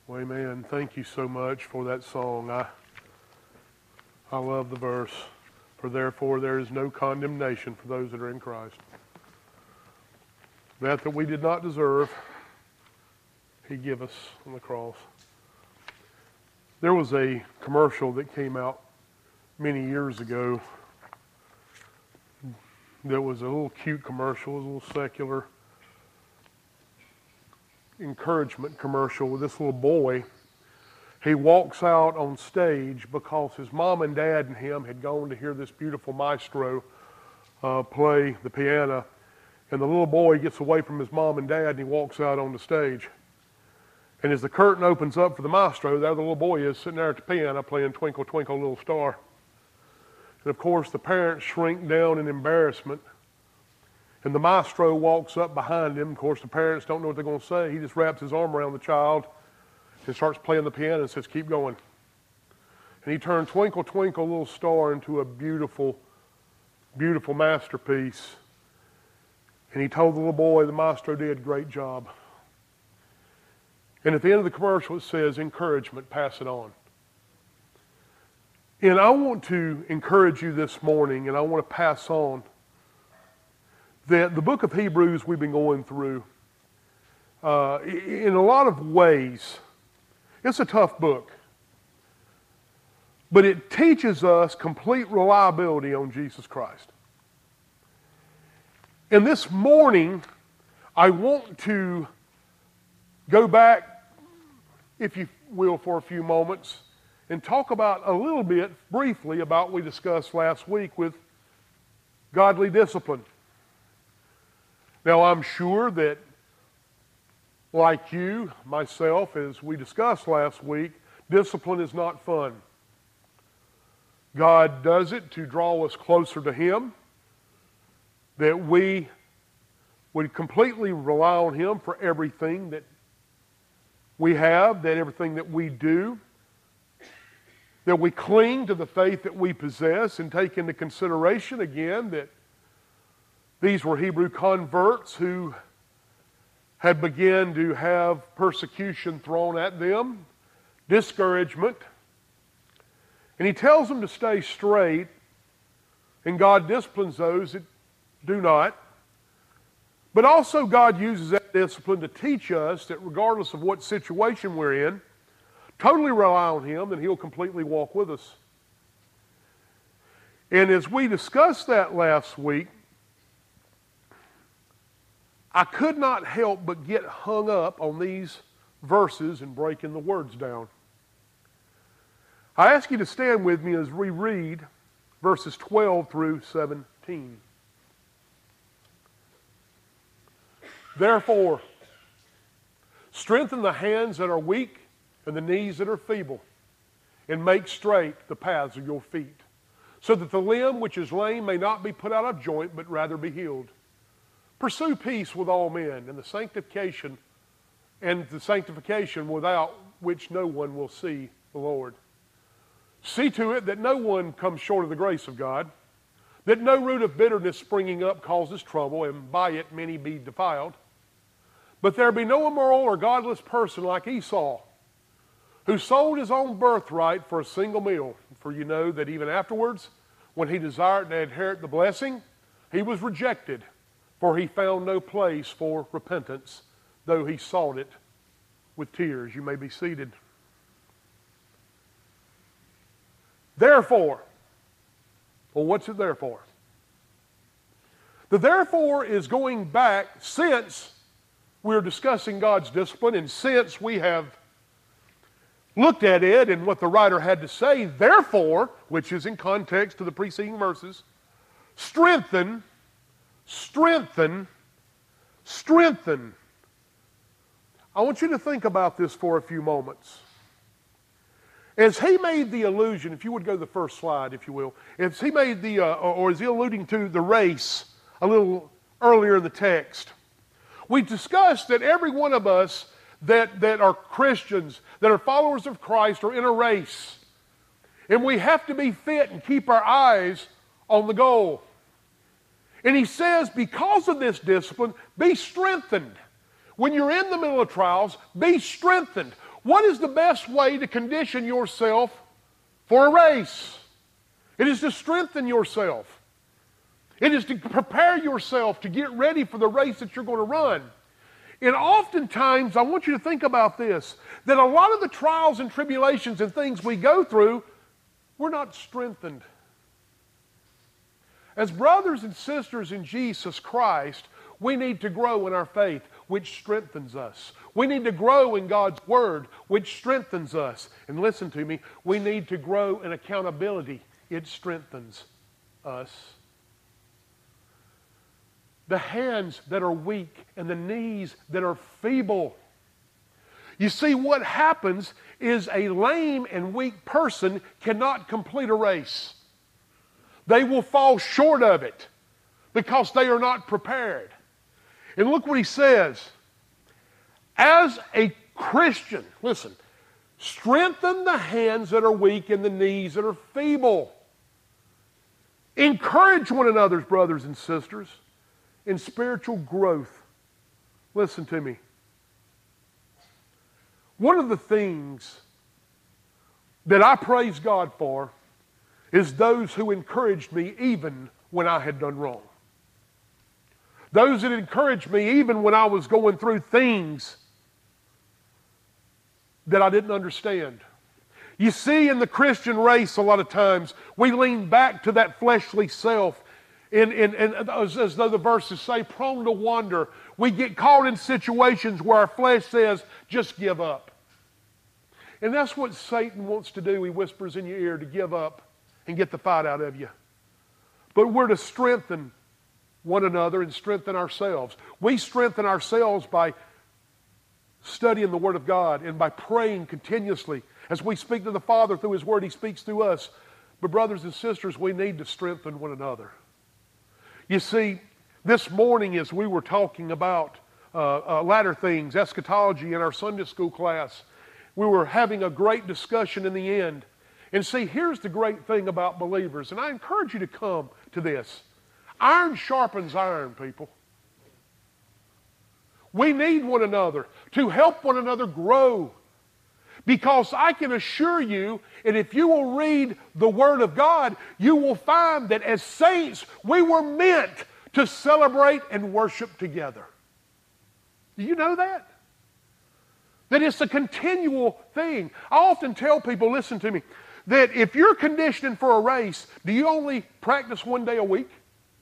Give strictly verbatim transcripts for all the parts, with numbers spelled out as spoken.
Well, amen. Thank you so much for that song. I I love the verse. For therefore there is no condemnation for those that are in Christ. That that we did not deserve, He gave us on the cross. There was a commercial that came out many years ago. There was a little cute commercial, it was a little secular encouragement commercial with this little boy. He walks out on stage because his mom and dad and him had gone to hear this beautiful maestro uh, play the piano. And the little boy gets away from his mom and dad and he walks out on the stage. And as the curtain opens up for the maestro, there the little boy is sitting there at the piano playing Twinkle, Twinkle, Little Star. And of course the parents shrink down in embarrassment. And the maestro walks up behind him. Of course the parents don't know what they're going to say. He just wraps his arm around the child and starts playing the piano and says, keep going. And he turned Twinkle, Twinkle, Little Star into a beautiful, beautiful masterpiece. And he told the little boy, the maestro did a great job. And at the end of the commercial it says, encouragement, pass it on. And I want to encourage you this morning, and I want to pass on that the book of Hebrews we've been going through, uh, in a lot of ways, it's a tough book. But it teaches us complete reliability on Jesus Christ. And this morning, I want to go back, if you will, for a few moments and talk about a little bit, briefly, about what we discussed last week with godly discipline. Now, I'm sure that, like you, myself, as we discussed last week, discipline is not fun. God does it to draw us closer to Him, that we would completely rely on Him for everything that we have, that everything that we do, that we cling to the faith that we possess and take into consideration again that these were Hebrew converts who had begun to have persecution thrown at them, discouragement. And he tells them to stay straight, and God disciplines those that do not. But also God uses that discipline to teach us that regardless of what situation we're in, totally rely on Him and He'll completely walk with us. And as we discussed that last week, I could not help but get hung up on these verses and breaking the words down. I ask you to stand with me as we read verses twelve through seventeen. Therefore, strengthen the hands that are weak and the knees that are feeble, and make straight the paths of your feet, so that the limb which is lame may not be put out of joint, but rather be healed. Pursue peace with all men, and the sanctification, and the sanctification without which no one will see the Lord. See to it that no one comes short of the grace of God, that no root of bitterness springing up causes trouble, and by it many be defiled. But there be no immoral or godless person like Esau, who sold his own birthright for a single meal. For you know that even afterwards, when he desired to inherit the blessing, he was rejected, for he found no place for repentance, though he sought it with tears. You may be seated. Therefore, well, what's it there for? The therefore is going back, since we're discussing God's discipline, and since we have looked at it and what the writer had to say, therefore, which is in context to the preceding verses, strengthen, strengthen, strengthen. I want you to think about this for a few moments. As he made the allusion, if you would go to the first slide, if you will, as he made the, uh, or is he alluding to the race a little earlier in the text, we discussed that every one of us that, that are Christians, that are followers of Christ, are in a race. And we have to be fit and keep our eyes on the goal. And he says, because of this discipline, be strengthened. When you're in the middle of trials, be strengthened. What is the best way to condition yourself for a race? It is to strengthen yourself. It is to prepare yourself to get ready for the race that you're going to run. And oftentimes, I want you to think about this, that a lot of the trials and tribulations and things we go through, we're not strengthened. As brothers and sisters in Jesus Christ, we need to grow in our faith, which strengthens us. We need to grow in God's Word, which strengthens us. And listen to me, we need to grow in accountability. It strengthens us. The hands that are weak and the knees that are feeble. You see, what happens is a lame and weak person cannot complete a race. They will fall short of it because they are not prepared. And look what he says. As a Christian, listen, strengthen the hands that are weak and the knees that are feeble. Encourage one another, brothers and sisters, in spiritual growth. Listen to me. One of the things that I praise God for is those who encouraged me even when I had done wrong. Those that encouraged me even when I was going through things that I didn't understand. You see, in the Christian race, a lot of times, we lean back to that fleshly self. In, in, in, as, as though the verses say, prone to wander. We get caught in situations where our flesh says, just give up. And that's what Satan wants to do. He whispers in your ear to give up and get the fight out of you. But we're to strengthen one another and strengthen ourselves. We strengthen ourselves by studying the Word of God and by praying continuously. As we speak to the Father through His Word, He speaks through us. But brothers and sisters, we need to strengthen one another. You see, this morning as we were talking about uh, uh, latter things, eschatology in our Sunday school class, we were having a great discussion in the end. And see, here's the great thing about believers, and I encourage you to come to this. Iron sharpens iron, people. We need one another to help one another grow. Because I can assure you, and if you will read the Word of God, you will find that as saints, we were meant to celebrate and worship together. Do you know that? That it's a continual thing. I often tell people, listen to me, that if you're conditioning for a race, do you only practice one day a week?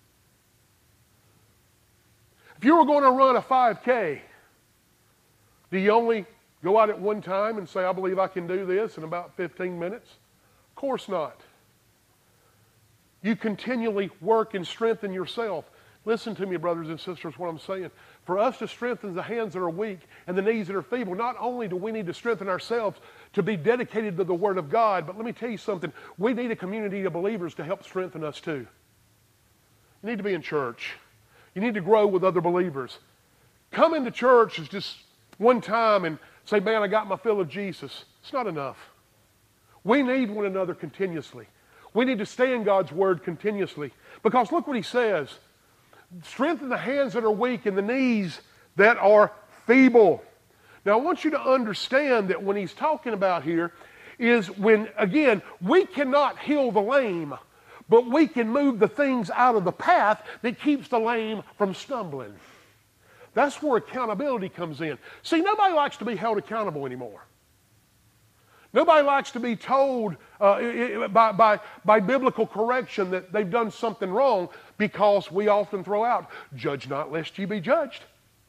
If you were going to run a five K, do you only go out at one time and say, I believe I can do this in about fifteen minutes? Of course not. You continually work and strengthen yourself. Listen to me, brothers and sisters, what I'm saying. For us to strengthen the hands that are weak and the knees that are feeble, not only do we need to strengthen ourselves to be dedicated to the Word of God, but let me tell you something. We need a community of believers to help strengthen us too. You need to be in church. You need to grow with other believers. Come into church as just one time and say, man, I got my fill of Jesus. It's not enough. We need one another continuously. We need to stay in God's Word continuously. Because look what He says. Strengthen the hands that are weak and the knees that are feeble. Now I want you to understand that when He's talking about here is when, again, we cannot heal the lame, but we can move the things out of the path that keeps the lame from stumbling. That's where accountability comes in. See, nobody likes to be held accountable anymore. Nobody likes to be told uh, by, by, by biblical correction that they've done something wrong, because we often throw out, judge not lest ye be judged.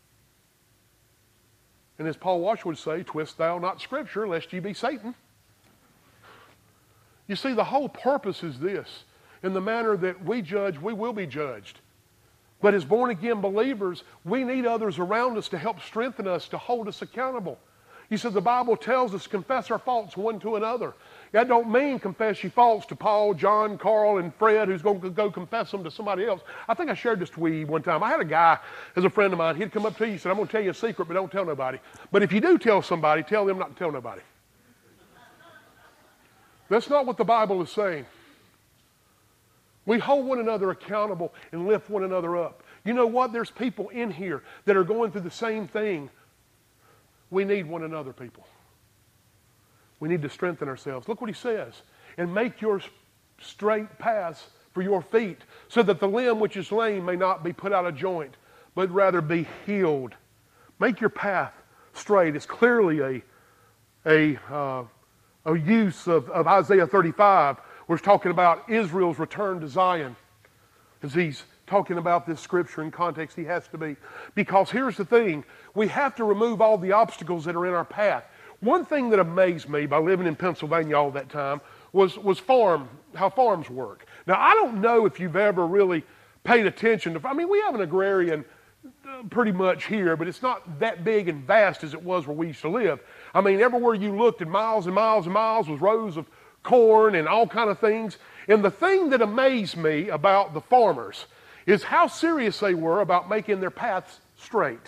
And as Paul Washer would say, twist thou not Scripture lest ye be Satan. You see, the whole purpose is this. In the manner that we judge, we will be judged. But as born-again believers, we need others around us to help strengthen us, to hold us accountable. You said the Bible tells us to confess our faults one to another. That don't mean confess your faults to Paul, John, Carl, and Fred, who's going to go confess them to somebody else. I think I shared this with you one time. I had a guy as a friend of mine. He'd come up to you and said, I'm going to tell you a secret, but don't tell nobody. But if you do tell somebody, tell them not to tell nobody. That's not what the Bible is saying. We hold one another accountable and lift one another up. You know what? There's people in here that are going through the same thing. We need one another, people. We need to strengthen ourselves. Look what he says. And make your straight paths for your feet, so that the limb which is lame may not be put out of joint, but rather be healed. Make your path straight. It's clearly a, a, uh, a use of, of Isaiah thirty-five, where it's talking about Israel's return to Zion. As he's talking about this scripture in context, he has to be. Because here's the thing, we have to remove all the obstacles that are in our path. One thing that amazed me by living in Pennsylvania all that time was, was farm, how farms work. Now, I don't know if you've ever really paid attention to, I mean, we have an agrarian uh, pretty much here, but it's not that big and vast as it was where we used to live. I mean, everywhere you looked, and miles and miles and miles was rows of corn and all kind of things. And the thing that amazed me about the farmers is how serious they were about making their paths straight.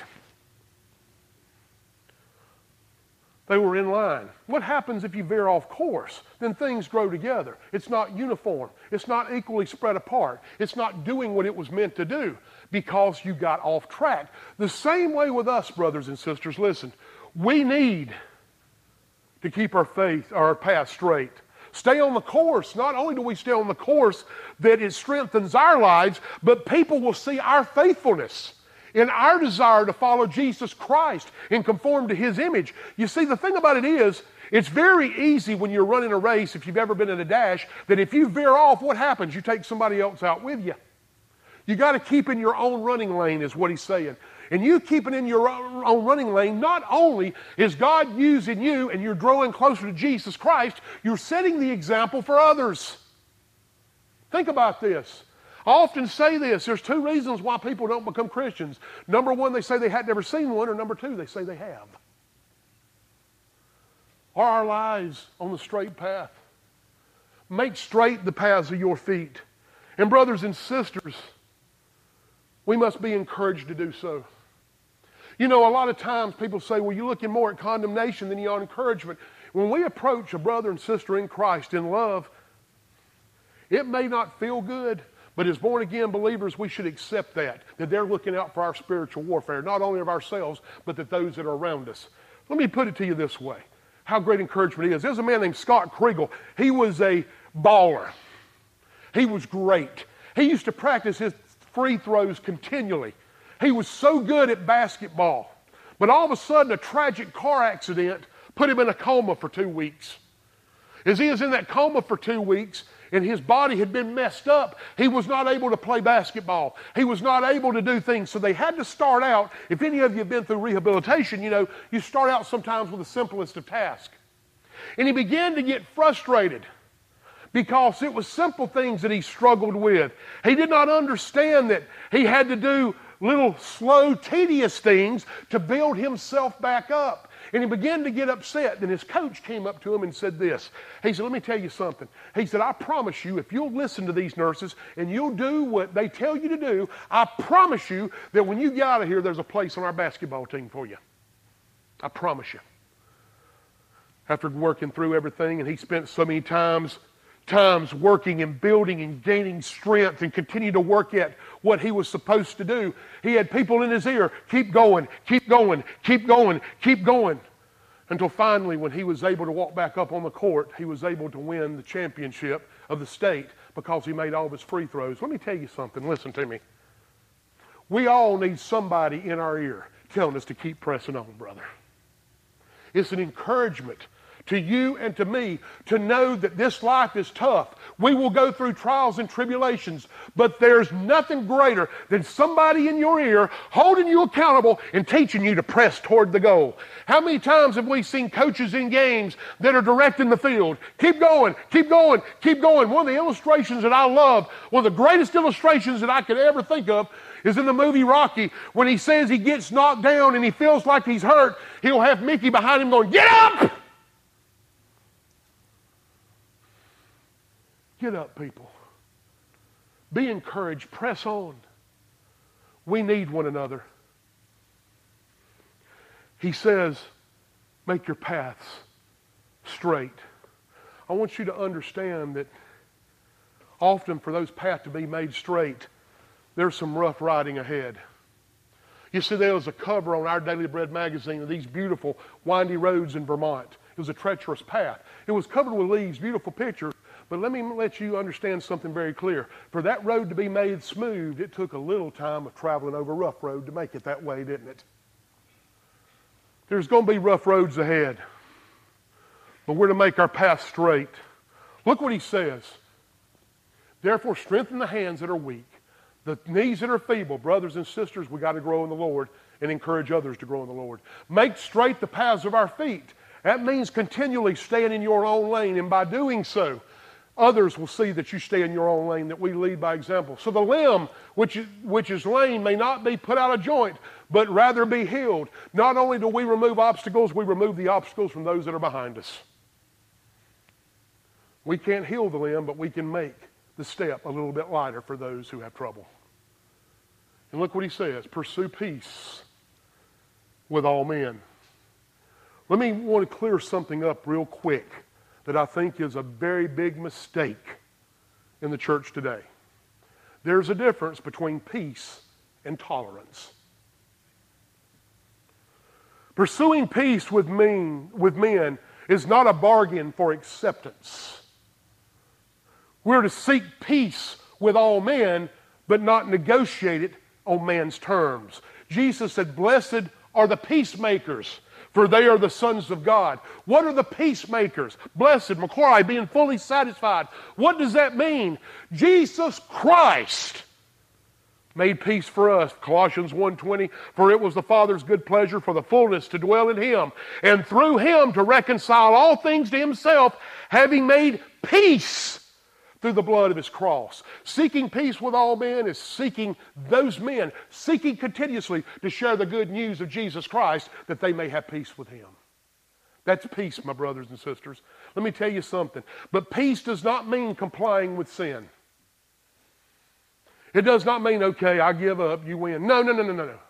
They were in line. What happens if you veer off course? Then things grow together. It's not uniform. It's not equally spread apart. It's not doing what it was meant to do because you got off track. The same way with us, brothers and sisters. Listen, we need to keep our faith, our path straight. Stay on the course. Not only do we stay on the course that it strengthens our lives, but people will see our faithfulness in our desire to follow Jesus Christ and conform to His image. You see, the thing about it is, it's very easy when you're running a race, if you've ever been in a dash, that if you veer off, what happens? You take somebody else out with you. You got to keep in your own running lane, is what he's saying. And you keeping in your own running lane, not only is God using you and you're growing closer to Jesus Christ, you're setting the example for others. Think about this. I often say this. There's two reasons why people don't become Christians. Number one, they say they had never seen one, or number two, they say they have. Are our lives on the straight path? Make straight the paths of your feet. And brothers and sisters, we must be encouraged to do so. You know, a lot of times people say, well, you're looking more at condemnation than you are encouragement. When we approach a brother and sister in Christ in love, it may not feel good, but as born-again believers, we should accept that, that they're looking out for our spiritual warfare, not only of ourselves, but that those that are around us. Let me put it to you this way, how great encouragement it is. There's a man named Scott Kriegel. He was a baller. He was great. He used to practice his free throws continually. He was so good at basketball. But all of a sudden, a tragic car accident put him in a coma for two weeks. As he was in that coma for two weeks, and his body had been messed up, he was not able to play basketball. He was not able to do things. So they had to start out, if any of you have been through rehabilitation, you know, you start out sometimes with the simplest of tasks. And he began to get frustrated because it was simple things that he struggled with. He did not understand that he had to do little slow, tedious things to build himself back up. And he began to get upset. Then his coach came up to him and said this. He said, let me tell you something. He said, I promise you, if you'll listen to these nurses and you'll do what they tell you to do, I promise you that when you get out of here, there's a place on our basketball team for you. I promise you. After working through everything, and he spent so many times times working and building and gaining strength and continue to work at what he was supposed to do. He had people in his ear, keep going, keep going, keep going, keep going. Until finally, when he was able to walk back up on the court, he was able to win the championship of the state because he made all of his free throws. Let me tell you something. Listen to me. We all need somebody in our ear telling us to keep pressing on, brother. It's an encouragement to you and to me to know that this life is tough. We will go through trials and tribulations, but there's nothing greater than somebody in your ear holding you accountable and teaching you to press toward the goal. How many times have we seen coaches in games that are directing the field? Keep going, keep going, keep going. One of the illustrations that I love, one of the greatest illustrations that I could ever think of, is in the movie Rocky. When he says he gets knocked down and he feels like he's hurt, he'll have Mickey behind him going, get up! Get up, people. Be encouraged. Press on. We need one another. He says, make your paths straight. I want you to understand that often for those paths to be made straight, there's some rough riding ahead. You see, there was a cover on our Daily Bread magazine of these beautiful windy roads in Vermont. It was a treacherous path. It was covered with leaves, beautiful picture. But let me let you understand something very clear. For that road to be made smooth, it took a little time of traveling over rough road to make it that way, didn't it? There's going to be rough roads ahead. But we're to make our path straight. Look what he says. Therefore, strengthen the hands that are weak, the knees that are feeble. Brothers and sisters, we got to grow in the Lord and encourage others to grow in the Lord. Make straight the paths of our feet. That means continually staying in your own lane, and by doing so, others will see that you stay in your own lane, that we lead by example. So the limb which is, which is lame may not be put out of joint, but rather be healed. Not only do we remove obstacles, we remove the obstacles from those that are behind us. We can't heal the limb, but we can make the step a little bit lighter for those who have trouble. And look what he says, pursue peace with all men. Let me want to clear something up real quick that I think is a very big mistake in the church today. There's a difference between peace and tolerance. Pursuing peace with men, with men is not a bargain for acceptance. We're to seek peace with all men, but not negotiate it on man's terms. Jesus said, blessed are the peacemakers, for they are the sons of God. What are the peacemakers? Blessed, Macquarie, being fully satisfied. What does that mean? Jesus Christ made peace for us. Colossians one twenty, for it was the Father's good pleasure for the fullness to dwell in Him, and through Him to reconcile all things to Himself, having made peace through the blood of His cross. Seeking peace with all men is seeking those men, seeking continuously to share the good news of Jesus Christ that they may have peace with Him. That's peace, my brothers and sisters. Let me tell you something. But peace does not mean complying with sin. It does not mean, okay, I give up, you win. No, no, no, no, no, no.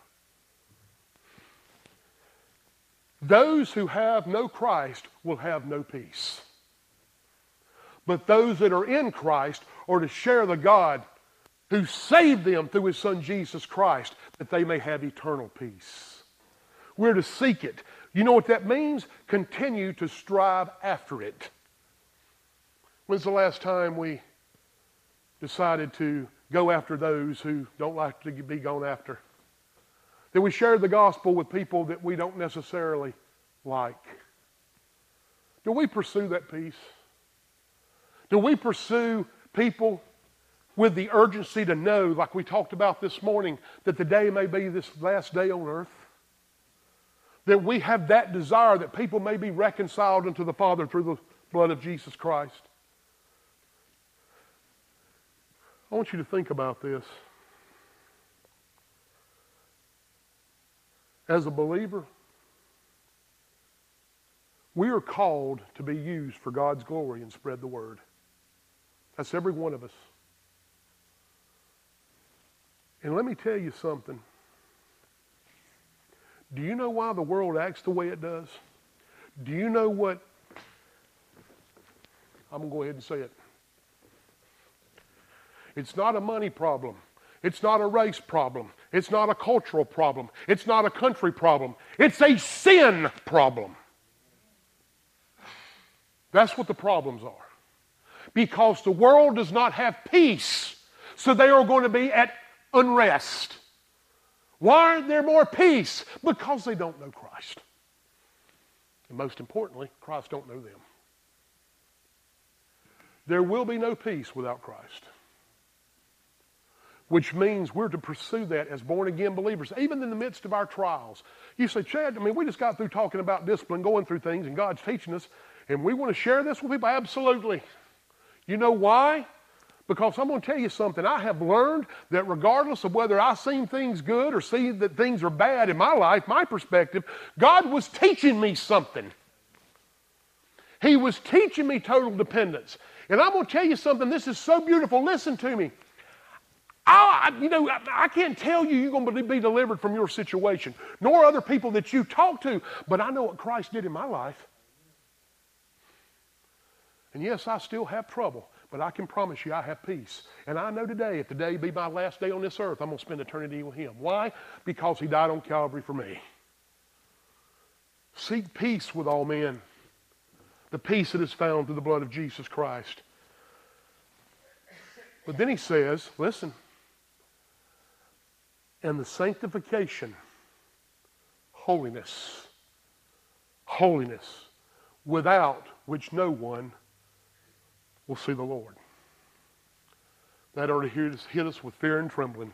Those who have no Christ will have no peace. But those that are in Christ are to share the God who saved them through His Son Jesus Christ, that they may have eternal peace. We're to seek it. You know what that means? Continue to strive after it. When's the last time we decided to go after those who don't like to be gone after? That we share the gospel with people that we don't necessarily like? Do we pursue that peace? Do we pursue people with the urgency to know, like we talked about this morning, that the day may be this last day on earth? That we have that desire that people may be reconciled unto the Father through the blood of Jesus Christ? I want you to think about this. As a believer, we are called to be used for God's glory and spread the word. That's every one of us. And let me tell you something. Do you know why the world acts the way it does? Do you know what? I'm going to go ahead and say it. It's not a money problem. It's not a race problem. It's not a cultural problem. It's not a country problem. It's a sin problem. That's what the problems are. Because the world does not have peace, so they are going to be at unrest. Why aren't there more peace? Because they don't know Christ. And most importantly, Christ don't know them. There will be no peace without Christ. Which means we're to pursue that as born-again believers, even in the midst of our trials. You say, Chad, I mean, we just got through talking about discipline, going through things, and God's teaching us, and we want to share this with people? Absolutely. You know why? Because I'm going to tell you something. I have learned that regardless of whether I see things good or see that things are bad in my life, my perspective, God was teaching me something. He was teaching me total dependence. And I'm going to tell you something. This is so beautiful. Listen to me. I, you know, I can't tell you you're going to be delivered from your situation, nor other people that you talk to, but I know what Christ did in my life. And yes, I still have trouble, but I can promise you I have peace. And I know today, if today be my last day on this earth, I'm going to spend eternity with Him. Why? Because He died on Calvary for me. Seek peace with all men. The peace that is found through the blood of Jesus Christ. But then he says, listen, and the sanctification, holiness, holiness, without which no one will see the Lord. That ought to hit us, hit us with fear and trembling.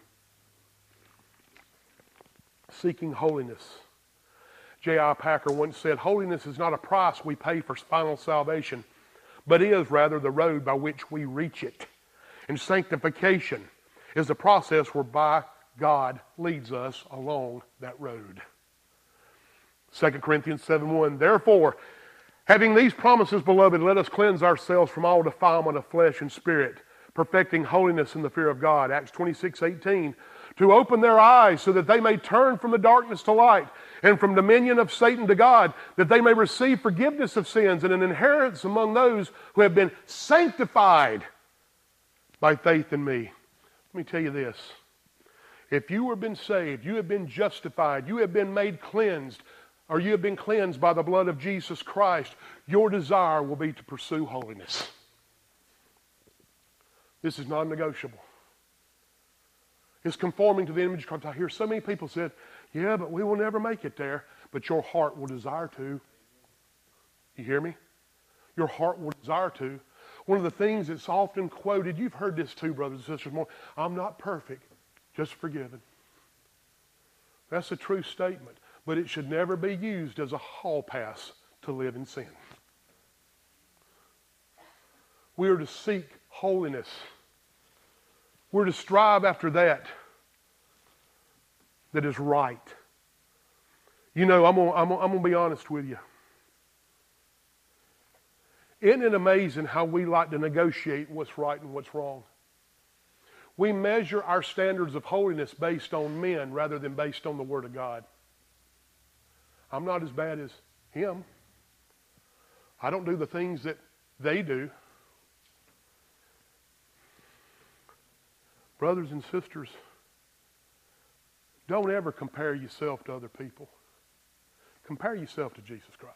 Seeking holiness. J I Packer once said, holiness is not a price we pay for final salvation, but is rather the road by which we reach it. And sanctification is the process whereby God leads us along that road. Second Corinthians seven one, therefore, having these promises, beloved, let us cleanse ourselves from all defilement of flesh and spirit, perfecting holiness in the fear of God. Acts twenty-six eighteen, to open their eyes so that they may turn from the darkness to light and from dominion of Satan to God, that they may receive forgiveness of sins and an inheritance among those who have been sanctified by faith in me. Let me tell you this. If you have been saved, you have been justified, you have been made cleansed, or you have been cleansed by the blood of Jesus Christ, your desire will be to pursue holiness. This is non-negotiable. It's conforming to the image of Christ. I hear so many people say, yeah, but we will never make it there. But your heart will desire to. You hear me? Your heart will desire to. One of the things that's often quoted, you've heard this too, brothers and sisters, more, I'm not perfect, just forgiven. That's a true statement. But it should never be used as a hall pass to live in sin. We are to seek holiness. We're to strive after that that is right. You know, I'm gonna, I'm gonna, I'm gonna be honest with you. Isn't it amazing how we like to negotiate what's right and what's wrong? We measure our standards of holiness based on men rather than based on the Word of God. I'm not as bad as him. I don't do the things that they do. Brothers and sisters, don't ever compare yourself to other people. Compare yourself to Jesus Christ.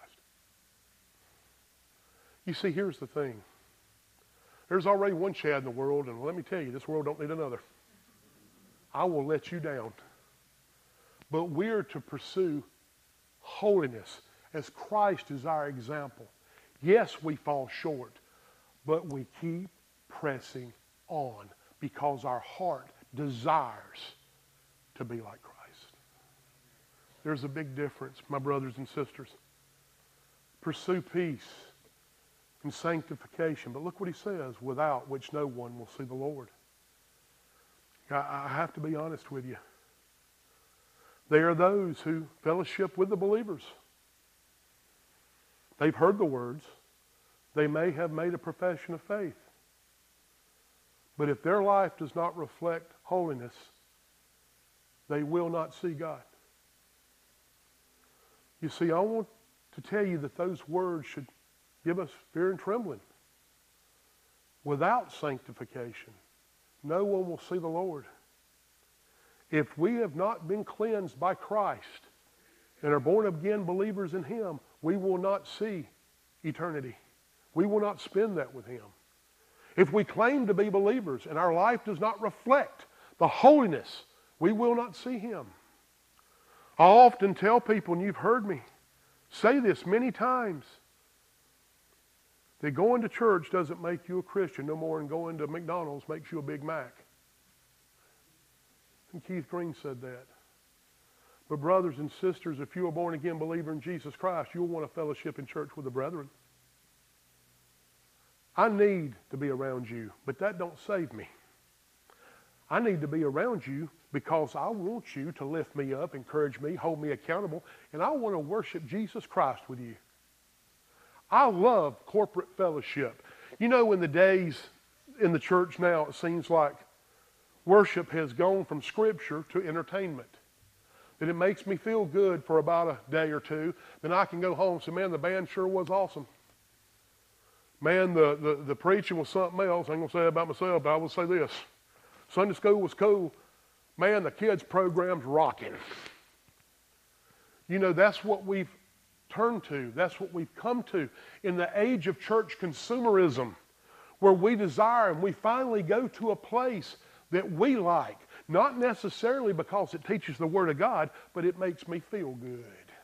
You see, here's the thing. There's already one Chad in the world, and let me tell you, this world don't need another. I will let you down. But we're to pursue holiness as Christ is our example. Yes, we fall short, but we keep pressing on because our heart desires to be like Christ. There's a big difference, my brothers and sisters. Pursue peace and sanctification. But look what he says, without which no one will see the Lord. I, I have to be honest with you. They are those who fellowship with the believers. They've heard the words. They may have made a profession of faith. But if their life does not reflect holiness, they will not see God. You see, I want to tell you that those words should give us fear and trembling. Without sanctification, no one will see the Lord. If we have not been cleansed by Christ and are born again believers in Him, we will not see eternity. We will not spend that with Him. If we claim to be believers and our life does not reflect the holiness, we will not see Him. I often tell people, and you've heard me say this many times, that going to church doesn't make you a Christian no more than going to McDonald's makes you a Big Mac. And Keith Green said that. But brothers and sisters, if you're a born-again believer in Jesus Christ, you'll want a fellowship in church with the brethren. I need to be around you, but that don't save me. I need to be around you because I want you to lift me up, encourage me, hold me accountable, and I want to worship Jesus Christ with you. I love corporate fellowship. You know, in the days in the church now, it seems like worship has gone from Scripture to entertainment. That it makes me feel good for about a day or two. Then I can go home and say, man, the band sure was awesome. Man, the, the, the preaching was something else. I ain't going to say that about myself, but I will say this. Sunday school was cool. Man, the kids' program's rocking. You know, that's what we've turn to. That's what we've come to in the age of church consumerism, where we desire and we finally go to a place that we like, not necessarily because it teaches the Word of God, but it makes me feel good.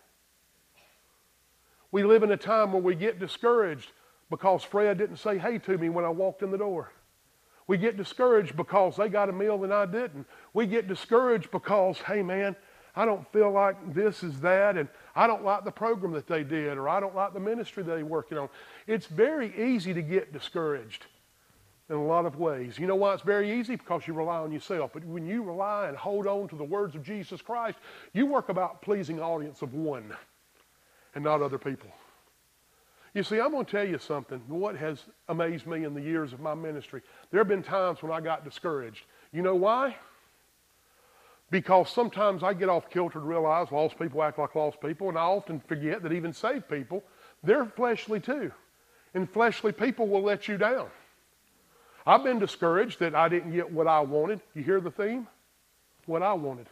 We live in a time where we get discouraged because Fred didn't say hey to me when I walked in the door. We get discouraged because they got a meal and I didn't. We get discouraged because, hey man, I don't feel like this is that, and I don't like the program that they did, or I don't like the ministry they're working on. It's very easy to get discouraged in a lot of ways. You know why it's very easy? Because you rely on yourself. But when you rely and hold on to the words of Jesus Christ, you work about pleasing an audience of one and not other people. You see, I'm going to tell you something. What has amazed me in the years of my ministry, there have been times when I got discouraged. You know why? Because sometimes I get off kilter to realize lost people act like lost people, and I often forget that even saved people, they're fleshly too. And fleshly people will let you down. I've been discouraged that I didn't get what I wanted. You hear the theme? What I wanted.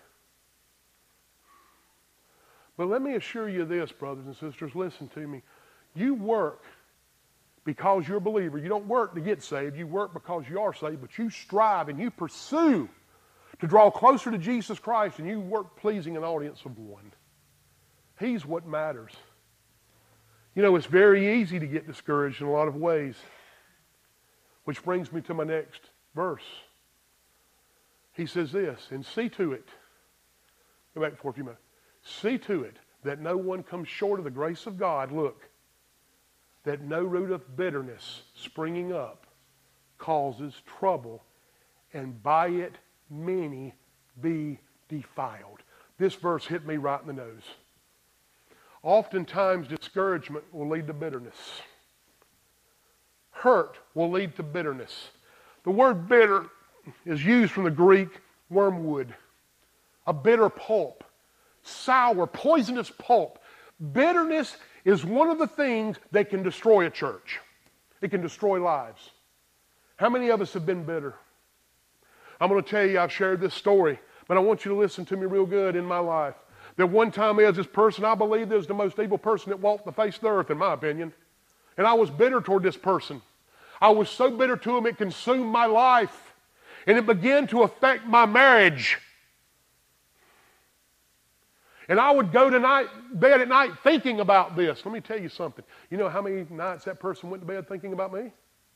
But let me assure you this, brothers and sisters, listen to me. You work because you're a believer. You don't work to get saved. You work because you are saved, but you strive and you pursue to draw closer to Jesus Christ, and you work pleasing an audience of one. He's what matters. You know, it's very easy to get discouraged in a lot of ways, which brings me to my next verse. He says this, and see to it, go back for a few minutes, see to it that no one comes short of the grace of God. Look, that no root of bitterness springing up causes trouble, and by it many be defiled. This verse hit me right in the nose. Oftentimes discouragement will lead to bitterness. Hurt will lead to bitterness. The word bitter is used from the Greek wormwood, a bitter pulp, sour, poisonous pulp. Bitterness is one of the things that can destroy a church. It can destroy lives. How many of us have been bitter? I'm going to tell you, I've shared this story, but I want you to listen to me real good in my life. That one time as this person, I believe there's the most evil person that walked the face of the earth, in my opinion. And I was bitter toward this person. I was so bitter to him, it consumed my life. And it began to affect my marriage. And I would go to night, bed at night thinking about this. Let me tell you something. You know how many nights that person went to bed thinking about me?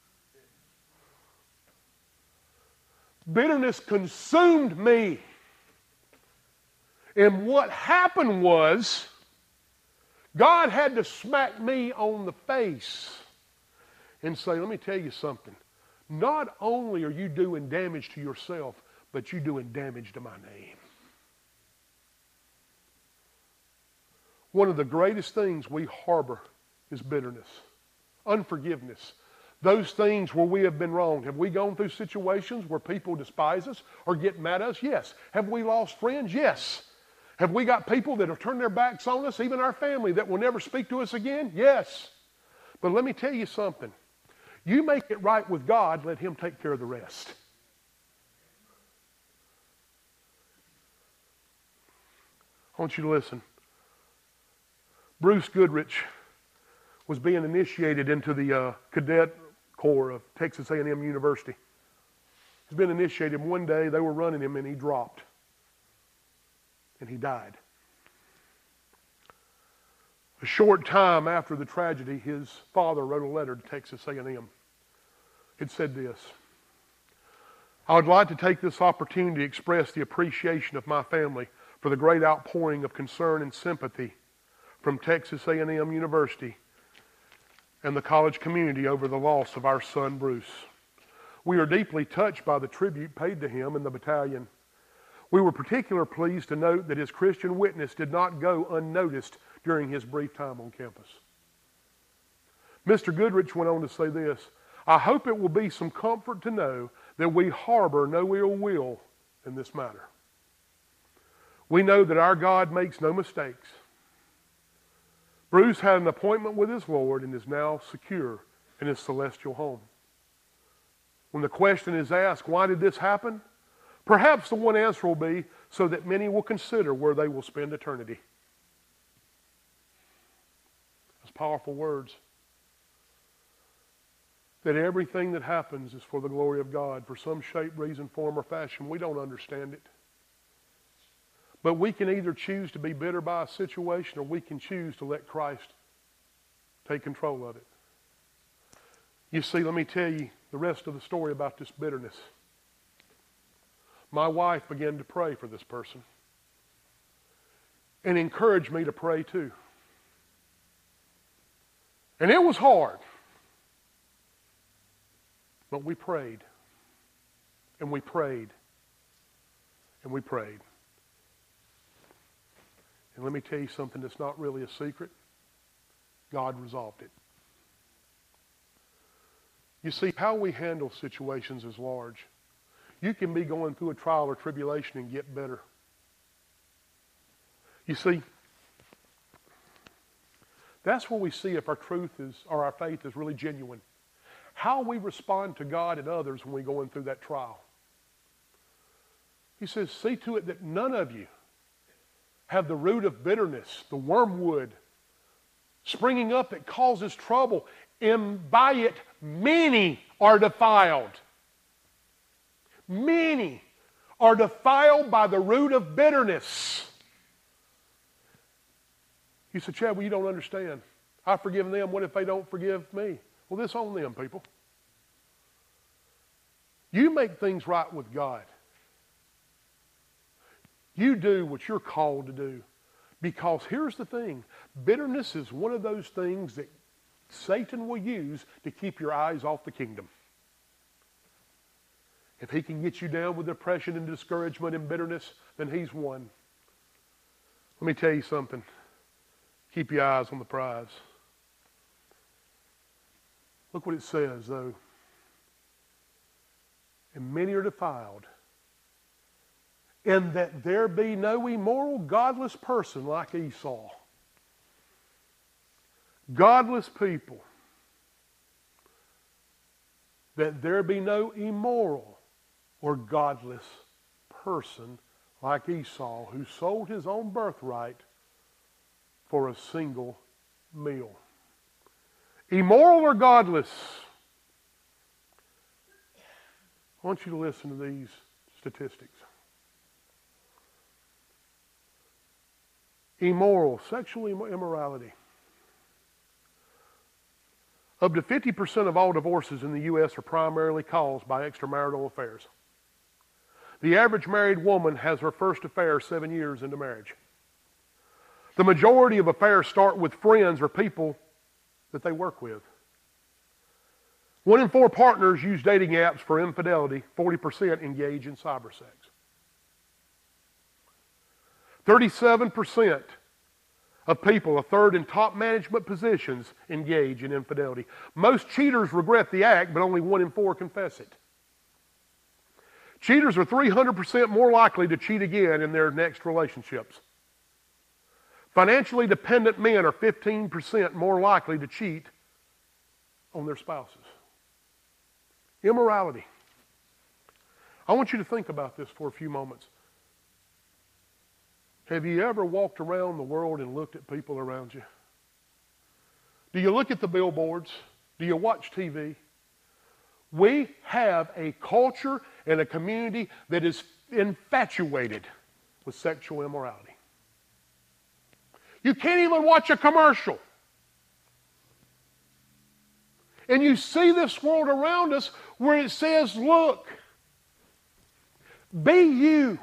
Bitterness consumed me. And what happened was, God had to smack me on the face and say, let me tell you something. Not only are you doing damage to yourself, but you're doing damage to my name. One of the greatest things we harbor is bitterness, unforgiveness. Those things where we have been wronged. Have we gone through situations where people despise us or get mad at us? Yes. Have we lost friends? Yes. Have we got people that have turned their backs on us, even our family, that will never speak to us again? Yes. But let me tell you something. You make it right with God, let Him take care of the rest. I want you to listen. Bruce Goodrich was being initiated into the uh, cadet corps of Texas A and M University. He's been initiated. One day they were running him and he dropped. And he died. A short time after the tragedy, his father wrote a letter to Texas A and M. It said this: I would like to take this opportunity to express the appreciation of my family for the great outpouring of concern and sympathy from Texas A and M University and the college community over the loss of our son Bruce. We are deeply touched by the tribute paid to him in the battalion. We were particularly pleased to note that his Christian witness did not go unnoticed during his brief time on campus. Mister Goodrich went on to say this: I hope it will be some comfort to know that we harbor no ill will in this matter. We know that our God makes no mistakes. Bruce had an appointment with his Lord and is now secure in his celestial home. When the question is asked, why did this happen? Perhaps the one answer will be so that many will consider where they will spend eternity. powerful words. That everything that happens is for the glory of God, for some shape, reason, form, or fashion. We don't understand it. But we can either choose to be bitter by a situation, or we can choose to let Christ take control of it. You see, let me tell you the rest of the story about this bitterness. My wife began to pray for this person and encouraged me to pray too. And it was hard. But we prayed, and we prayed, and we prayed. And let me tell you something that's not really a secret. God resolved it. You see, how we handle situations is large. You can be going through a trial or tribulation and get better. You see, that's where we see if our truth is, or our faith is really genuine. How we respond to God and others when we're going through that trial. He says, see to it that none of you have the root of bitterness, the wormwood, springing up that causes trouble, and by it many are defiled. Many are defiled by the root of bitterness. He said, Chad, well, you don't understand. I've forgiven them. What if they don't forgive me? Well, this on them, people. You make things right with God. You do what you're called to do. Because here's the thing. Bitterness is one of those things that Satan will use to keep your eyes off the kingdom. If he can get you down with depression and discouragement and bitterness, then he's won. Let me tell you something. Keep your eyes on the prize. Look what it says, though. And many are defiled, and that there be no immoral, godless person like Esau. Godless people. That there be no immoral or godless person like Esau, who sold his own birthright for a single meal. Immoral or godless? I want you to listen to these statistics. Immoral, sexual immorality. Up to fifty percent of all divorces in the U S are primarily caused by extramarital affairs. The average married woman has her first affair seven years into marriage. The majority of affairs start with friends or people that they work with. One in four partners use dating apps for infidelity. forty percent engage in cyber sex. thirty-seven percent of people, a third in top management positions, engage in infidelity. Most cheaters regret the act, but only one in four confess it. Cheaters are three hundred percent more likely to cheat again in their next relationships. Financially dependent men are fifteen percent more likely to cheat on their spouses. Immorality. I want you to think about this for a few moments. Have you ever walked around the world and looked at people around you? Do you look at the billboards? Do you watch T V? We have a culture and a community that is infatuated with sexual immorality. You can't even watch a commercial. And you see this world around us where it says, look, be you.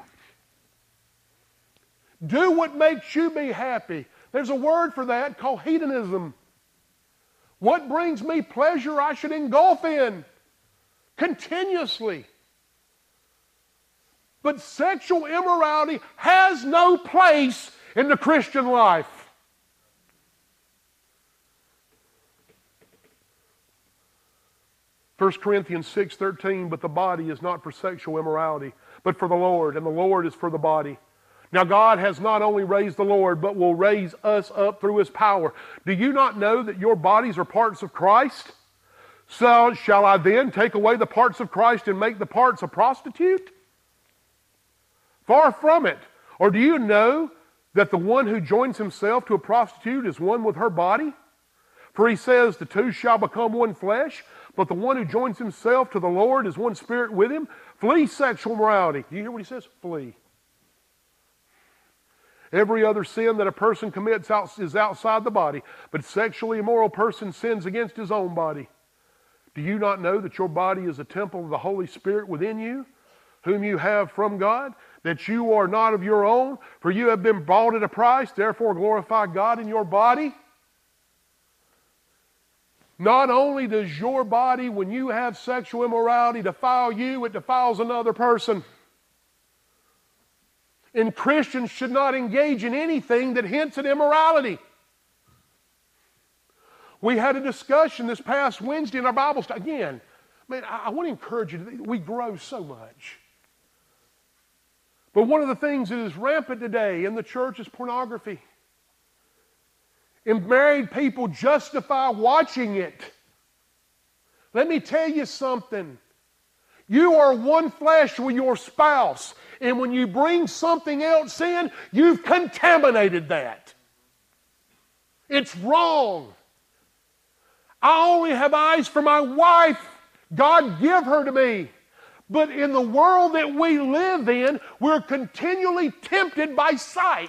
Do what makes you be happy. There's a word for that called hedonism. What brings me pleasure I should engulf in continuously. But sexual immorality has no place in the Christian life. First Corinthians six thirteen, but the body is not for sexual immorality, but for the Lord, and the Lord is for the body. Now God has not only raised the Lord, but will raise us up through His power. Do you not know that your bodies are parts of Christ? So shall I then take away the parts of Christ and make the parts a prostitute? Far from it. Or do you know that the one who joins himself to a prostitute is one with her body? For he says, the two shall become one flesh, but the one who joins himself to the Lord is one spirit with him. Flee sexual immorality. Do you hear what he says? Flee. Every other sin that a person commits is outside the body, but a sexually immoral person sins against his own body. Do you not know that your body is a temple of the Holy Spirit within you, whom you have from God, that you are not of your own, for you have been bought at a price, therefore glorify God in your body? Not only does your body, when you have sexual immorality, defile you, it defiles another person. And Christians should not engage in anything that hints at immorality. We had a discussion this past Wednesday in our Bible study. Again, man, I, I want to encourage you. We grow so much. But one of the things that is rampant today in the church is pornography. And married people justify watching it. Let me tell you something. You are one flesh with your spouse. And when you bring something else in, you've contaminated that. It's wrong. I only have eyes for my wife. God give her to me. But in the world that we live in, we're continually tempted by sight.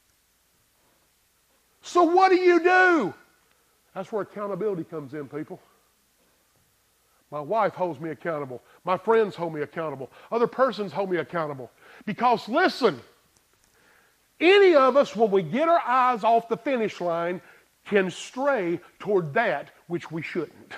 So what do you do? That's where accountability comes in, people. My wife holds me accountable. My friends hold me accountable. Other persons hold me accountable. Because listen, any of us, when we get our eyes off the finish line, can stray toward that which we shouldn't.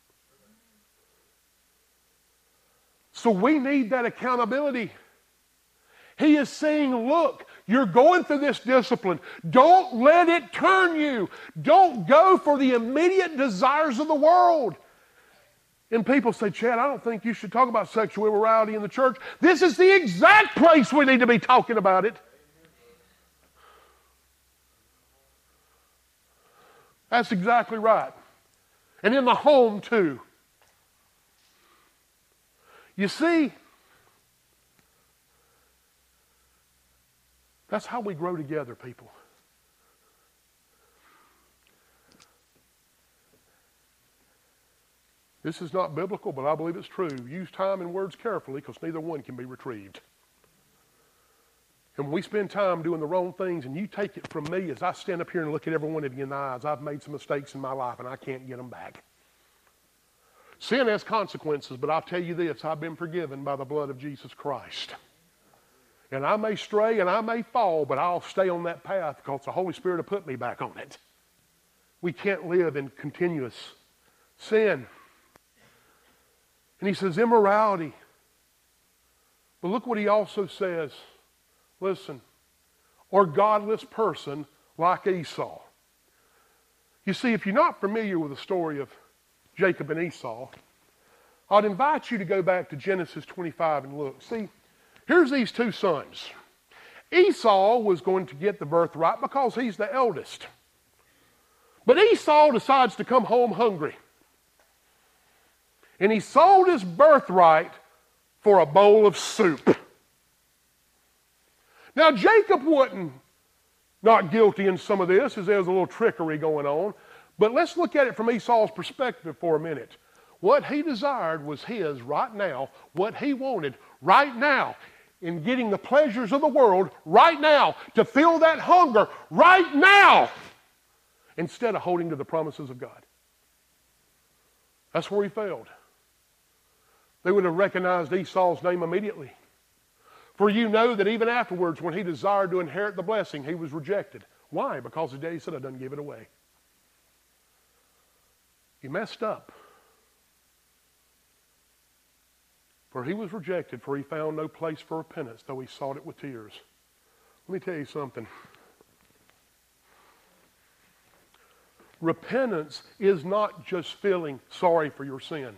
So we need that accountability. He is saying, look, you're going through this discipline. Don't let it turn you. Don't go for the immediate desires of the world. And people say, Chad, I don't think you should talk about sexual immorality in the church. This is the exact place we need to be talking about it. That's exactly right. And in the home, too. You see, that's how we grow together, people. This is not biblical, but I believe it's true. Use time and words carefully, because neither one can be retrieved. And when we spend time doing the wrong things, and you take it from me as I stand up here and look at every one of you in the eyes, I've made some mistakes in my life, and I can't get them back. Sin has consequences, but I'll tell you this, I've been forgiven by the blood of Jesus Christ. And I may stray and I may fall, but I'll stay on that path because the Holy Spirit will put me back on it. We can't live in continuous sin. And he says immorality. But look what he also says. Listen, or godless person like Esau. You see, if you're not familiar with the story of Jacob and Esau, I'd invite you to go back to Genesis twenty-five and look. See, here's these two sons. Esau was going to get the birthright because he's the eldest. But Esau decides to come home hungry. And he sold his birthright for a bowl of soup. Now, Jacob wasn't not guilty in some of this, as there was a little trickery going on. But let's look at it from Esau's perspective for a minute. What he desired was his right now. What he wanted right now, in getting the pleasures of the world right now, to fill that hunger right now, instead of holding to the promises of God. That's where he failed. They would have recognized Esau's name immediately. For you know that even afterwards, when he desired to inherit the blessing, he was rejected. Why? Because his daddy said, I done give it away. He messed up. For he was rejected, for he found no place for repentance, though he sought it with tears. Let me tell you something. Repentance is not just feeling sorry for your sin.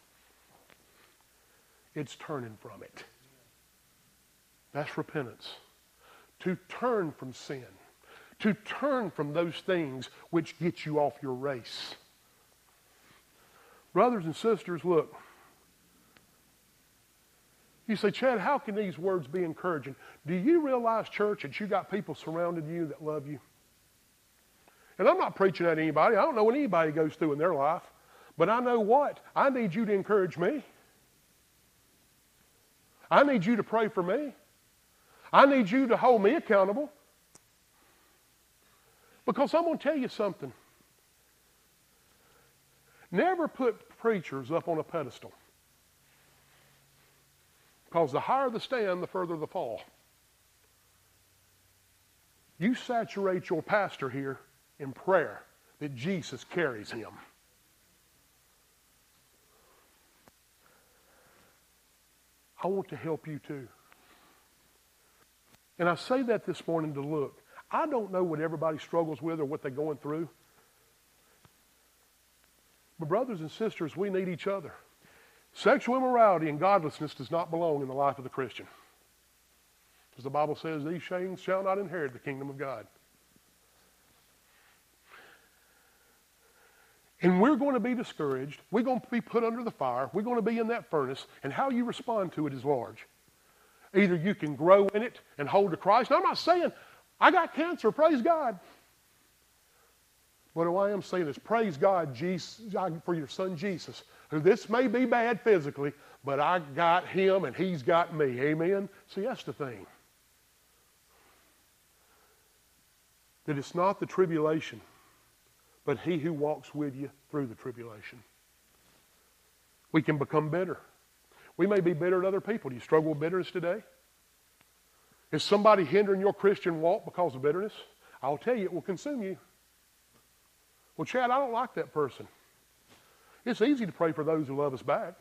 It's turning from it. That's repentance. To turn from sin. To turn from those things which get you off your race. Brothers and sisters, look. You say, Chad, how can these words be encouraging? Do you realize, church, that you got people surrounding you that love you? And I'm not preaching at anybody. I don't know what anybody goes through in their life. But I know what? I need you to encourage me. I need you to pray for me. I need you to hold me accountable. Because I'm going to tell you something. Never put preachers up on a pedestal. Because the higher the stand, the further the fall. You saturate your pastor here in prayer that Jesus carries him. I want to help you too. And I say that this morning to look. I don't know what everybody struggles with or what they're going through. But brothers and sisters, we need each other. Sexual immorality and godlessness does not belong in the life of the Christian. As the Bible says, these things shall not inherit the kingdom of God. And we're going to be discouraged. We're going to be put under the fire. We're going to be in that furnace. And how you respond to it is large. Either you can grow in it and hold to Christ. Now, I'm not saying I got cancer, praise God. What I am saying is praise God Jesus, for your son Jesus, who this may be bad physically, but I got him and he's got me. Amen? See, that's the thing. That it's not the tribulation, but he who walks with you through the tribulation. We can become bitter. We may be bitter at other people. Do you struggle with bitterness today? Is somebody hindering your Christian walk because of bitterness? I'll tell you, it will consume you. Well, Chad, I don't like that person. It's easy to pray for those who love us back.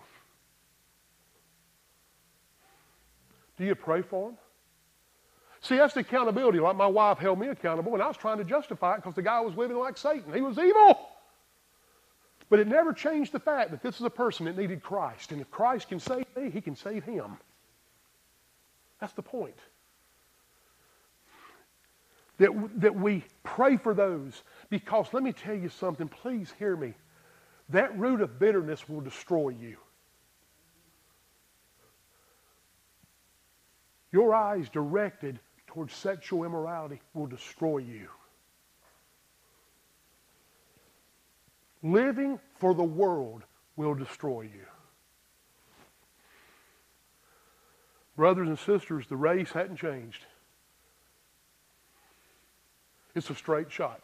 Do you pray for them? See, that's the accountability. Like my wife held me accountable, and I was trying to justify it because the guy was living like Satan. He was evil. But it never changed the fact that this is a person that needed Christ. And if Christ can save me, he can save him. That's the point. That, that we pray for those. Because let me tell you something. Please hear me. That root of bitterness will destroy you. Your eyes directed towards sexual immorality will destroy you. Living for the world will destroy you. Brothers and sisters, the race hadn't changed. It's a straight shot.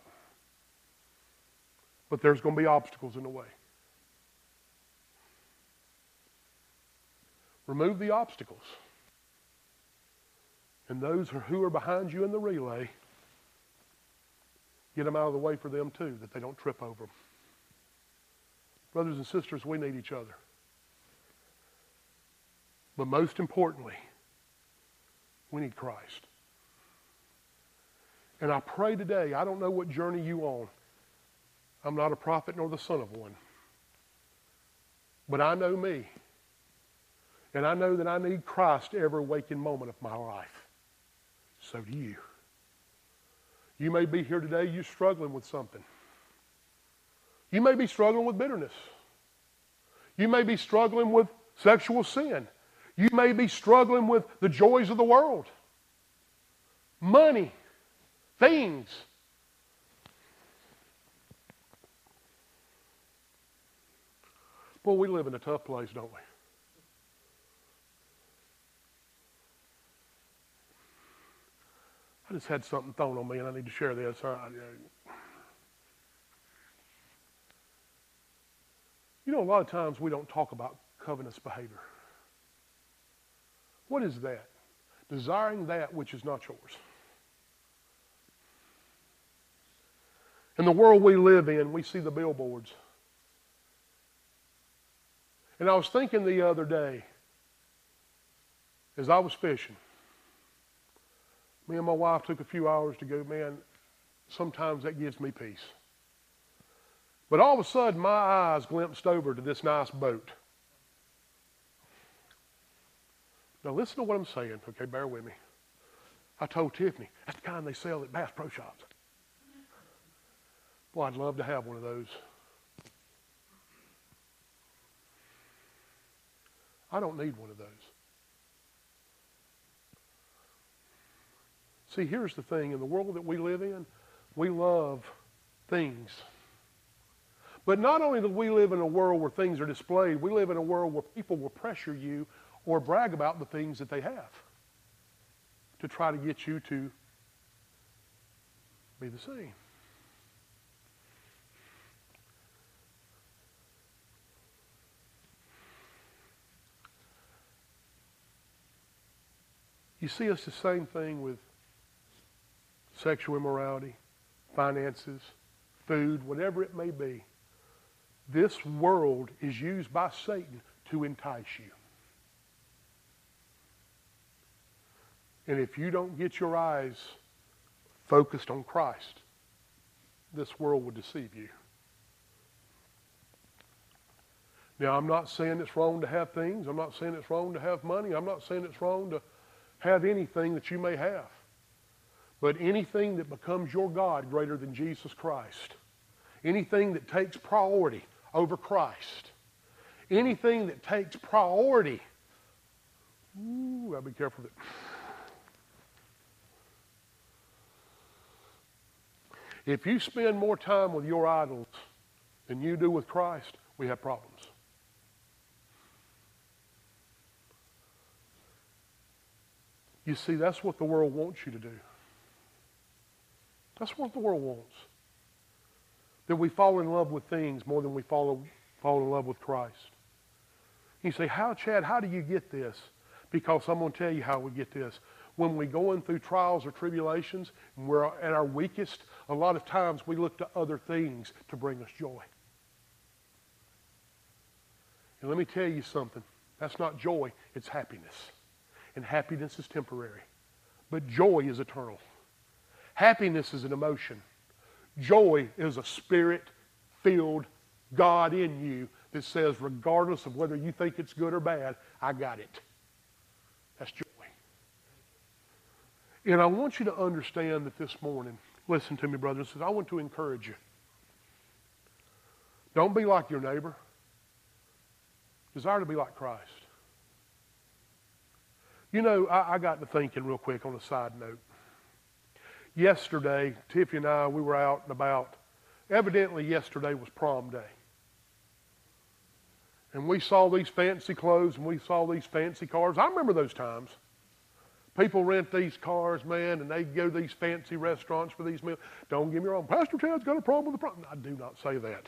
But there's going to be obstacles in the way. Remove the obstacles. And those who are behind you in the relay, get them out of the way for them too, that they don't trip over them. Brothers and sisters, we need each other. But most importantly, we need Christ. And I pray today, I don't know what journey you're on. I'm not a prophet nor the son of one. But I know me. And I know that I need Christ every waking moment of my life. So do you. You may be here today, you're struggling with something. You may be struggling with bitterness. You may be struggling with sexual sin. You may be struggling with the joys of the world. Money. Things. Boy, we live in a tough place, don't we? I just had something thrown on me, and I need to share this. You know, a lot of times we don't talk about covetous behavior. What is that? Desiring that which is not yours. In the world we live in, we see the billboards. And I was thinking the other day, as I was fishing, me and my wife took a few hours to go, man, sometimes that gives me peace. But all of a sudden, my eyes glimpsed over to this nice boat. Now listen to what I'm saying, okay, bear with me. I told Tiffany, that's the kind they sell at Bass Pro Shops. Boy, I'd love to have one of those. I don't need one of those. See, here's the thing. In the world that we live in, we love things. But not only do we live in a world where things are displayed, we live in a world where people will pressure you or brag about the things that they have to try to get you to be the same. You see, it's the same thing with sexual immorality, finances, food, whatever it may be. This world is used by Satan to entice you. And if you don't get your eyes focused on Christ, this world will deceive you. Now, I'm not saying it's wrong to have things. I'm not saying it's wrong to have money. I'm not saying it's wrong to have anything that you may have. But anything that becomes your God greater than Jesus Christ, anything that takes priority over Christ, anything that takes priority, ooh, I'll be careful with it. If you spend more time with your idols than you do with Christ, we have problems. You see, that's what the world wants you to do. That's what the world wants. That we fall in love with things more than we fall, fall in love with Christ. You say, how, Chad, how do you get this? Because I'm going to tell you how we get this. When we're going through trials or tribulations, and we're at our weakest, a lot of times we look to other things to bring us joy. And let me tell you something. That's not joy, it's happiness. And happiness is temporary. But joy is eternal. Happiness is an emotion. Joy is a spirit-filled God in you that says, regardless of whether you think it's good or bad, I got it. That's joy. And I want you to understand that this morning, listen to me, brothers and sisters, I want to encourage you. Don't be like your neighbor. Desire to be like Christ. You know, I, I got to thinking real quick on a side note. Yesterday, Tiffany and I, we were out and about. Evidently, yesterday was prom day. And we saw these fancy clothes and we saw these fancy cars. I remember those times. People rent these cars, man, and they go to these fancy restaurants for these meals. Don't get me wrong. Pastor Chad's got a problem with the prom. I do not say that.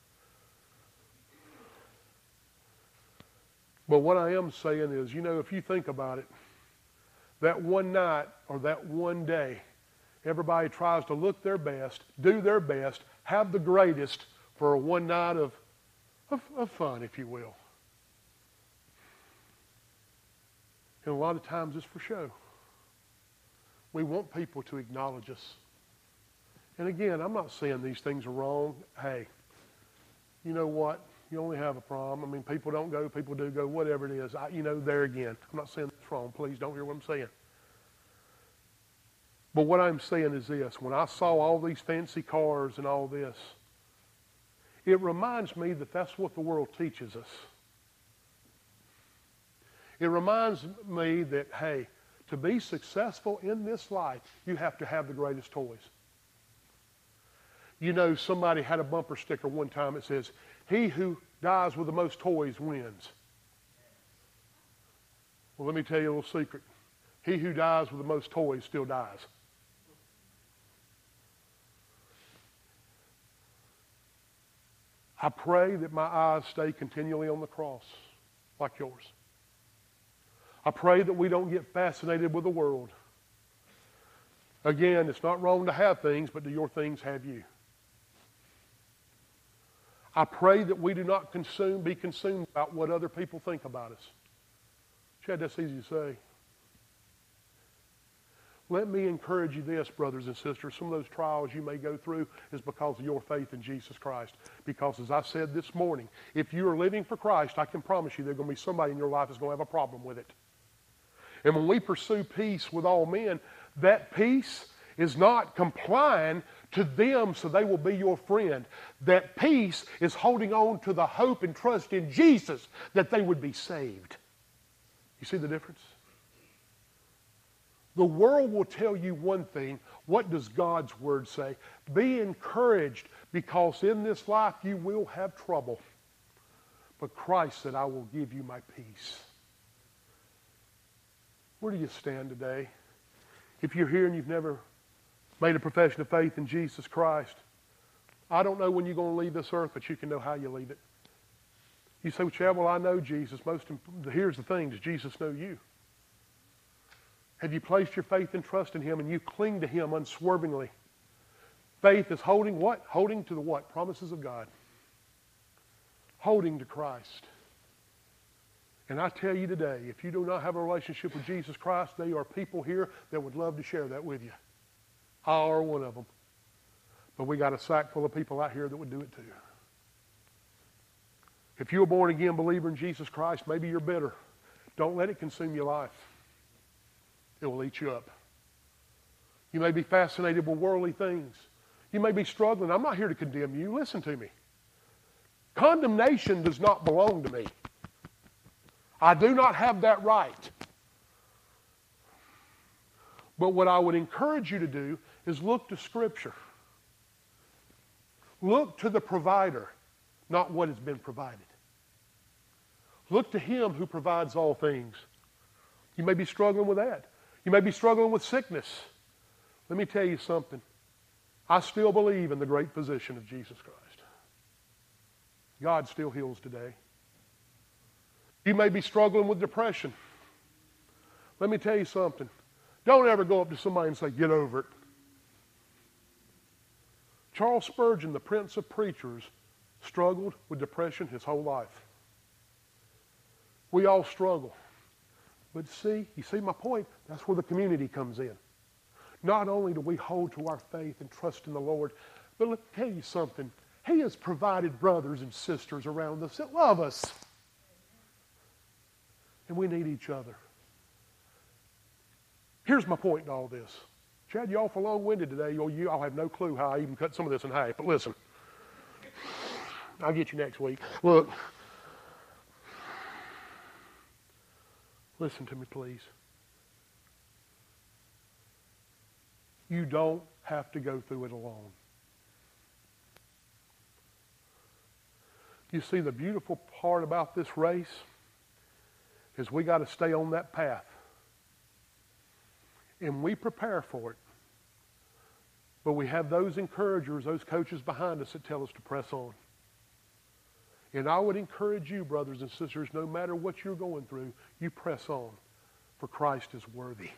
But what I am saying is, you know, if you think about it, that one night or that one day, everybody tries to look their best, do their best, have the greatest for a one night of, of, of fun, if you will. And a lot of times it's for show. We want people to acknowledge us. And again, I'm not saying these things are wrong. Hey, you know what? You only have a prom. I mean, people don't go, people do go, whatever it is. I, you know, there again, I'm not saying that's wrong. Please don't hear what I'm saying. But what I'm saying is this. When I saw all these fancy cars and all this, it reminds me that that's what the world teaches us. It reminds me that, hey, to be successful in this life, you have to have the greatest toys. You know, somebody had a bumper sticker one time that says, he who dies with the most toys wins. Well, let me tell you a little secret. He who dies with the most toys still dies. I pray that my eyes stay continually on the cross like yours. I pray that we don't get fascinated with the world. Again, it's not wrong to have things, but do your things have you? I pray that we do not consume, be consumed about what other people think about us. Chad, that's easy to say. Let me encourage you this, brothers and sisters. Some of those trials you may go through is because of your faith in Jesus Christ. Because as I said this morning, if you are living for Christ, I can promise you there's going to be somebody in your life that's going to have a problem with it. And when we pursue peace with all men, that peace is not complying to them so they will be your friend. That peace is holding on to the hope and trust in Jesus that they would be saved. You see the difference? The world will tell you one thing. What does God's Word say? Be encouraged, because in this life you will have trouble. But Christ said, I will give you my peace. Where do you stand today? If you're here and you've never made a profession of faith in Jesus Christ, I don't know when you're going to leave this earth, but you can know how you leave it. You say, well, Chad, well, I know Jesus. Most imp- Here's the thing. Does Jesus know you? Have you placed your faith and trust in Him, and you cling to Him unswervingly? Faith is holding what? Holding to the what? Promises of God. Holding to Christ. And I tell you today, if you do not have a relationship with Jesus Christ, there are people here that would love to share that with you. I are one of them. But we got a sack full of people out here that would do it too. If you're a born-again believer in Jesus Christ, maybe you're bitter. Don't let it consume your life. It will eat you up. You may be fascinated with worldly things. You may be struggling. I'm not here to condemn you. Listen to me. Condemnation does not belong to me. I do not have that right. But what I would encourage you to do is look to Scripture. Look to the provider, not what has been provided. Look to Him who provides all things. You may be struggling with that. You may be struggling with sickness. Let me tell you something. I still believe in the great physician of Jesus Christ. God still heals today. You may be struggling with depression. Let me tell you something. Don't ever go up to somebody and say, get over it. Charles Spurgeon, the Prince of Preachers, struggled with depression his whole life. We all struggle. But see, you see my point? That's where the community comes in. Not only do we hold to our faith and trust in the Lord, but let me tell you something. He has provided brothers and sisters around us that love us. And we need each other. Here's my point in all this. Chad, you're awful long-winded today. You, you all have no clue how I even cut some of this in half. But listen, I'll get you next week. Look, listen to me, please. You don't have to go through it alone. You see, the beautiful part about this race is we got to stay on that path. And we prepare for it. But we have those encouragers, those coaches behind us that tell us to press on. And I would encourage you, brothers and sisters, no matter what you're going through, you press on, for Christ is worthy.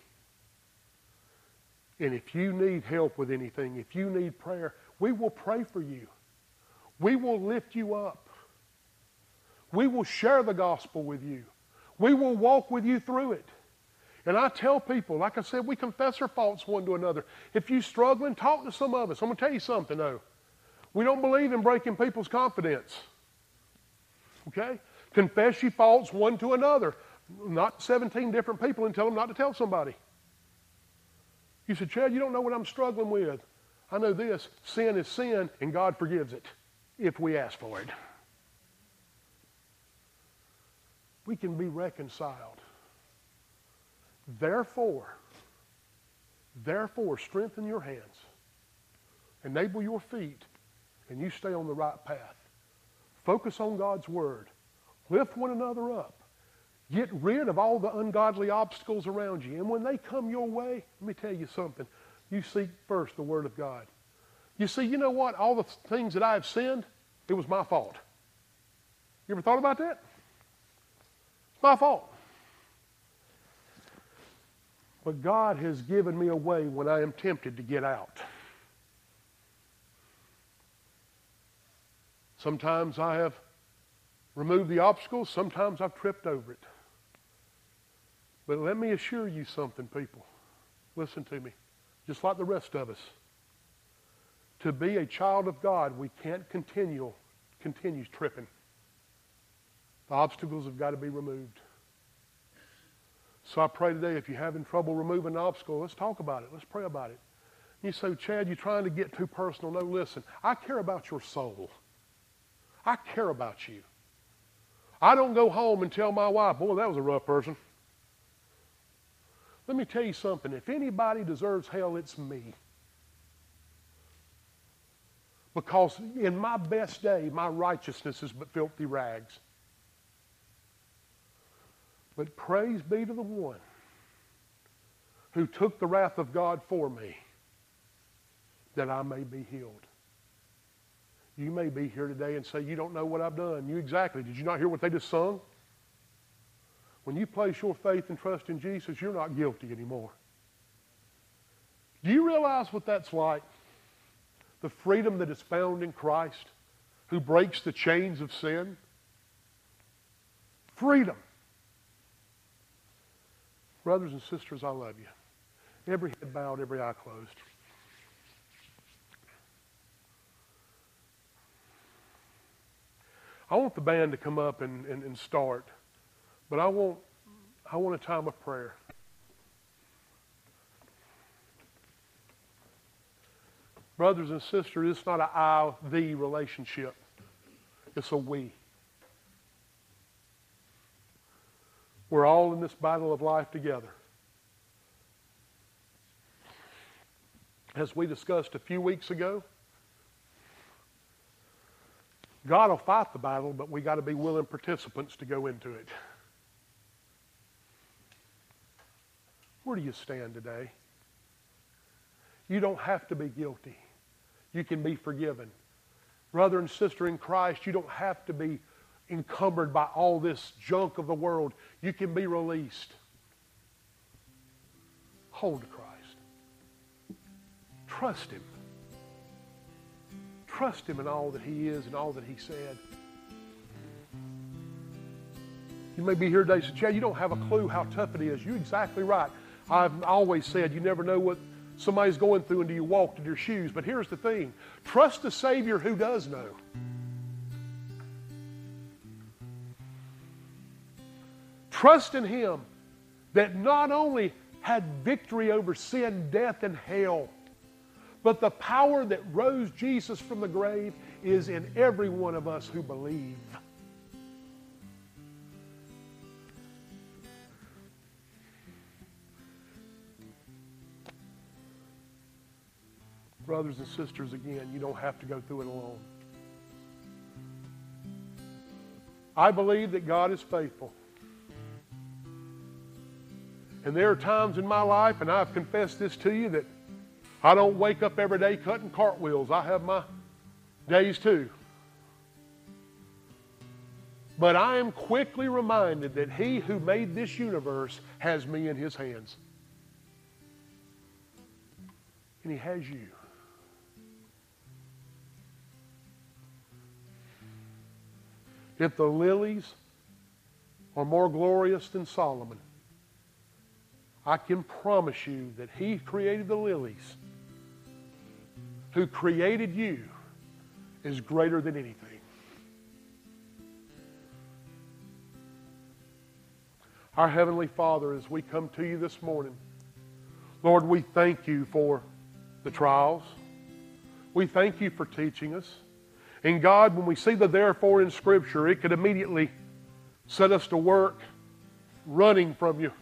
And if you need help with anything, if you need prayer, we will pray for you. We will lift you up. We will share the gospel with you. We will walk with you through it. And I tell people, like I said, we confess our faults one to another. If you're struggling, talk to some of us. I'm going to tell you something, though. We don't believe in breaking people's confidence. Okay? Confess your faults one to another. Not seventeen different people and tell them not to tell somebody. You said, Chad, you don't know what I'm struggling with. I know this. Sin is sin, and God forgives it if we ask for it. We can be reconciled. Therefore, therefore, strengthen your hands, enable your feet, and you stay on the right path. Focus on God's Word. Lift one another up. Get rid of all the ungodly obstacles around you. And when they come your way, let me tell you something. You seek first the Word of God. You see, you know what? All the things that I have sinned, it was my fault. You ever thought about that? It's my fault. But God has given me a way when I am tempted to get out. Sometimes I have removed the obstacles. Sometimes I've tripped over it. But let me assure you something, people. Listen to me. Just like the rest of us. To be a child of God, we can't continue, continue tripping. The obstacles have got to be removed. So I pray today, if you're having trouble removing an obstacle, let's talk about it. Let's pray about it. You say, Chad, you're trying to get too personal. No, listen. I care about your soul. I care about you. I don't go home and tell my wife, boy, that was a rough person. Let me tell you something. If anybody deserves hell, it's me. Because in my best day, my righteousness is but filthy rags. But praise be to the one who took the wrath of God for me, that I may be healed. You may be here today and say, you don't know what I've done. You exactly. Did you not hear what they just sung? When you place your faith and trust in Jesus, you're not guilty anymore. Do you realize what that's like? The freedom that is found in Christ, who breaks the chains of sin. Freedom. Brothers and sisters, I love you. Every head bowed, every eye closed. I want the band to come up and, and, and start, but I want, I want a time of prayer. Brothers and sisters, it's not an I-thee relationship. It's a we. We're all in this battle of life together. As we discussed a few weeks ago, God will fight the battle, but we got to be willing participants to go into it. Where do you stand today? You don't have to be guilty. You can be forgiven. Brother and sister in Christ, you don't have to be encumbered by all this junk of the world. You can be released. Hold to Christ. Trust Him. Trust Him in all that He is and all that He said. You may be here today and say, Chad, you don't have a clue how tough it is. You're exactly right. I've always said you never know what somebody's going through until you walk in their shoes. But here's the thing. Trust the Savior who does know. Trust in Him that not only had victory over sin, death, and hell, but the power that rose Jesus from the grave is in every one of us who believe. Brothers and sisters, again, you don't have to go through it alone. I believe that God is faithful. And there are times in my life, and I've confessed this to you, that I don't wake up every day cutting cartwheels. I have my days too. But I am quickly reminded that He who made this universe has me in His hands. And He has you. If the lilies are more glorious than Solomon, I can promise you that He created the lilies. Who created you is greater than anything. Our Heavenly Father, as we come to you this morning, Lord, we thank you for the trials. We thank you for teaching us. And God, when we see the therefore in Scripture, it could immediately set us to work running from you.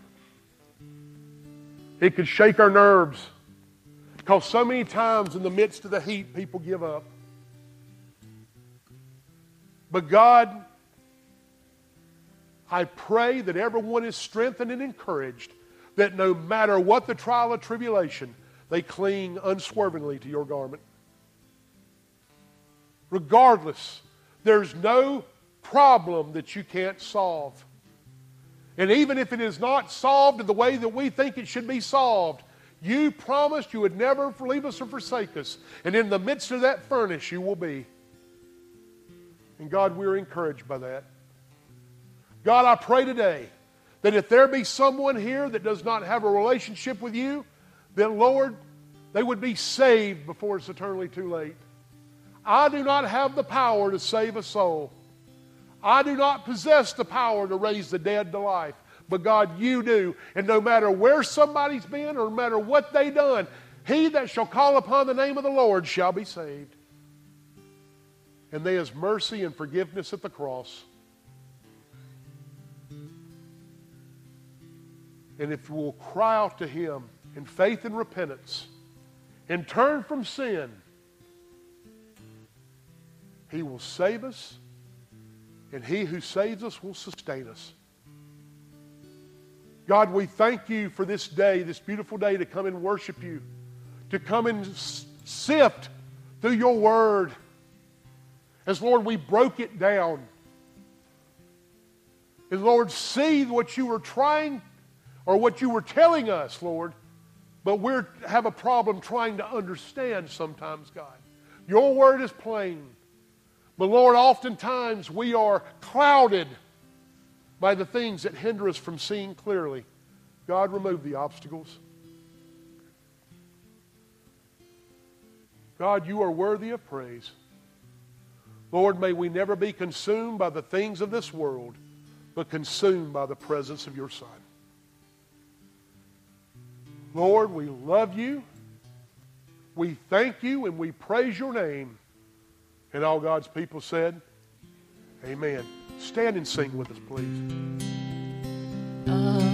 It could shake our nerves. Because so many times in the midst of the heat, people give up. But God, I pray that everyone is strengthened and encouraged, that no matter what the trial or tribulation, they cling unswervingly to your garment. Regardless, there's no problem that you can't solve. And even if it is not solved in the way that we think it should be solved, you promised you would never leave us or forsake us. And in the midst of that furnace, you will be. And God, we're encouraged by that. God, I pray today that if there be someone here that does not have a relationship with you, then Lord, they would be saved before it's eternally too late. I do not have the power to save a soul. I do not possess the power to raise the dead to life. But God, you do. And no matter where somebody's been or no matter what they done, he that shall call upon the name of the Lord shall be saved. And there is mercy and forgiveness at the cross. And if we'll cry out to Him in faith and repentance and turn from sin, He will save us, and He who saves us will sustain us. God, we thank You for this day, this beautiful day, to come and worship You, to come and sift through Your Word. As, Lord, we broke it down. As, Lord, see what You were trying, or what You were telling us, Lord, but we have a problem trying to understand sometimes, God. Your Word is plain. But, Lord, oftentimes we are clouded by the things that hinder us from seeing clearly. God, remove the obstacles. God, You are worthy of praise. Lord, may we never be consumed by the things of this world, but consumed by the presence of Your Son. Lord, we love You. We thank You and we praise Your name. And all God's people said, amen. Stand and sing with us, please. Uh.